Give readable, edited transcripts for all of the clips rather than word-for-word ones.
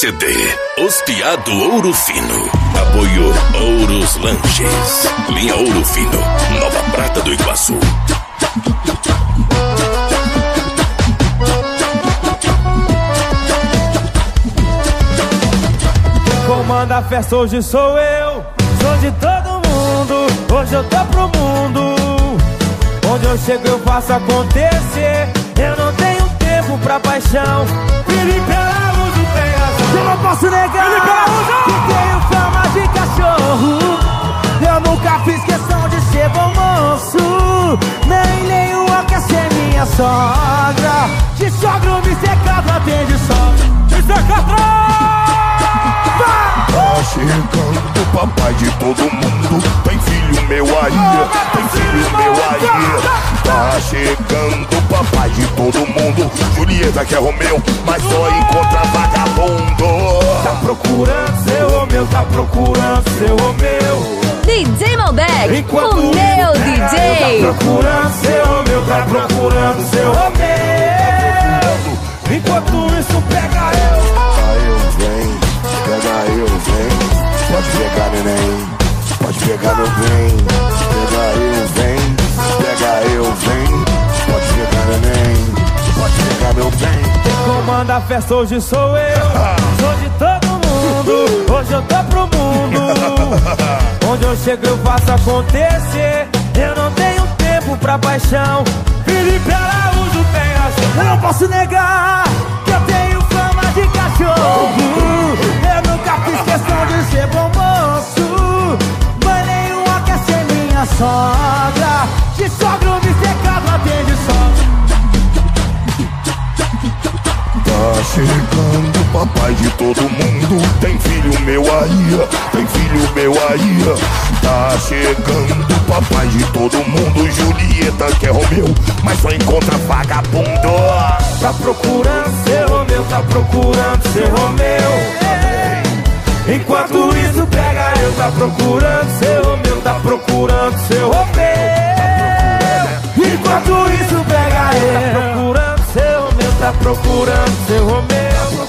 CD, Os Piado Ouro Fino. Apoio Ouros Lanches. Linha Ouro Fino, Nova Prata do Iguaçu. Quem comanda a festa hoje sou eu. Sou de todo mundo, hoje eu tô pro mundo. Onde eu chego eu faço acontecer. Eu não tenho tempo pra paixão. Felipe Araújo tem razão. Eu não posso negar que tenho fama de cachorro. Eu nunca fiz questão de ser bom moço. Nem nenhuma quer ser minha sogra. De sogro me secado atende sogra. Me seca Tá chegando o papai de todo mundo. Tem filho meu aí, tem filho meu aí. Tá chegando o papai de todo mundo. Julieta que é Romeu, mas só encontra vagabundo. Tá procurando seu Romeu, tá procurando seu Romeu. DJ Malbec, Enquanto o meu DJ. Tá procurando seu Romeu, tá procurando seu Romeu. Enquanto isso pega eu. Aí eu vem, pega eu vem. Pode pegar neném, pode pegar meu bem. Pega eu vem, pega eu vem. Pode pegar neném, pode pegar meu bem. Quem comanda a festa hoje sou eu. Sou de todo mundo, hoje eu tô pro mundo. Onde eu chego eu faço acontecer. Eu não tenho tempo pra paixão. Felipe Araújo tem razão. Eu não posso negar que eu tenho fama de cachorro. Eu nunca fiz questão de ser bom moço. Mas nenhuma quer ser minha sogra. De sogro me secado atende sogra. Tá chegando o papai de todo mundo. Tem filho meu aí, tem filho meu aí. Tá chegando o papai de todo mundo. Julieta que é Romeu, mas só encontra vagabundo. Tá procurando seu Romeu, tá procurando seu Romeu. Enquanto isso pega eu, tá procurando seu Romeu, tá procurando seu Romeu. Enquanto isso pega eu, tá procurando seu Romeu, tá procurando seu Romeu.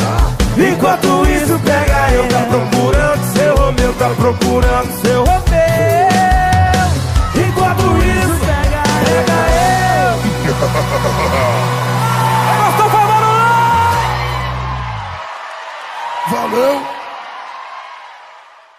Enquanto isso pega eu, tá procurando seu Romeu, tá procurando seu Romeu.